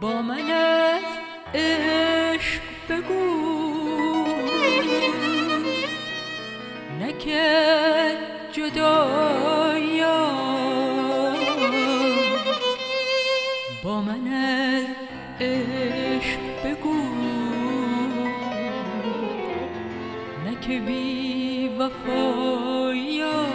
با من از عشق بگو، نکرد جدایا. با من از عشق بگو، نکه بی وفایا.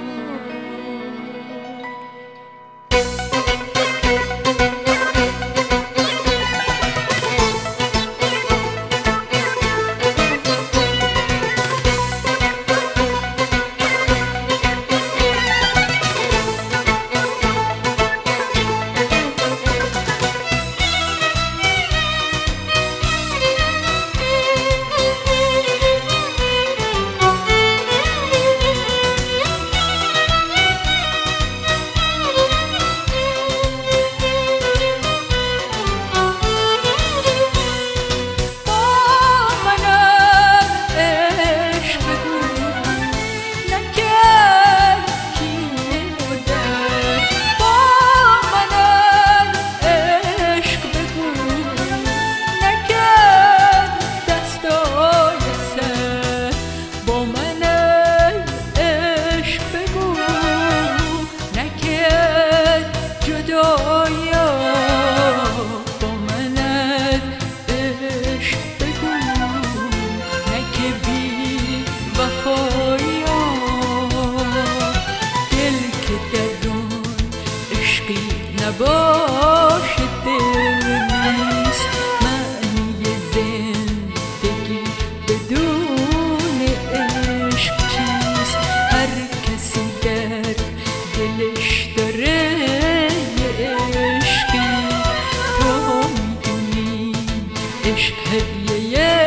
نباشه دل نیست معنی زندگی بدون عشق چیست. هر کسی در دلش داره یه عشقی، تو میدونی عشق هدیه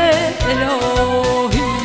الهی.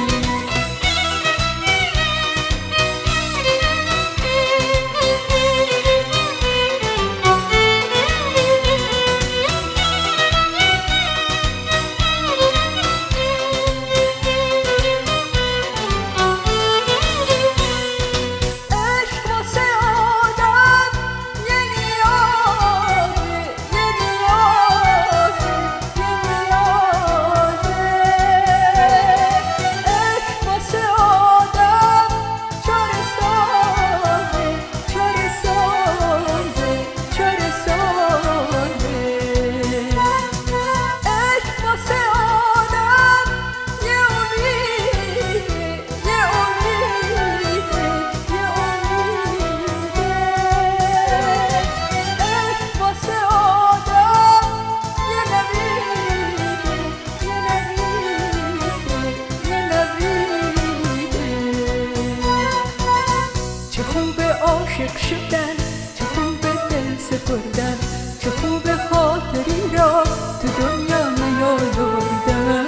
عاشق شدن چه خوبه، دل سپردن چه خوبه، خاطری را تو دنیا نیاوردن.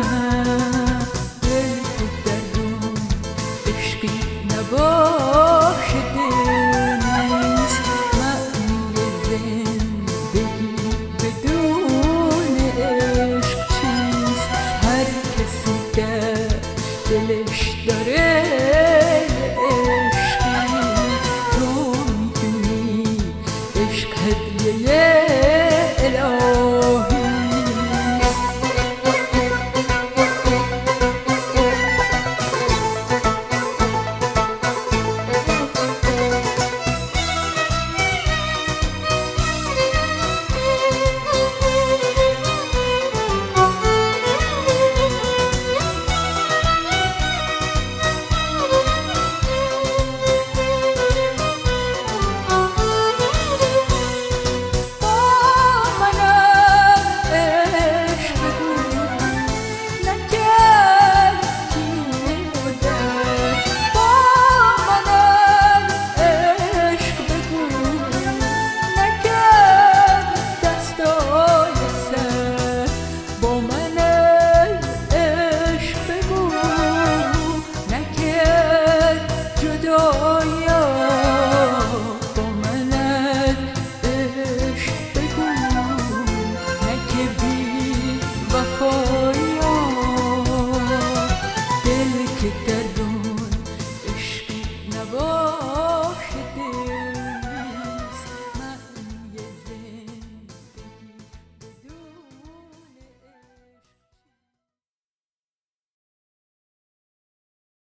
دل تو درون عشقی نباشه دل نیست معنی زندگی بدون عشق چیست. هر کسی در دلش داره before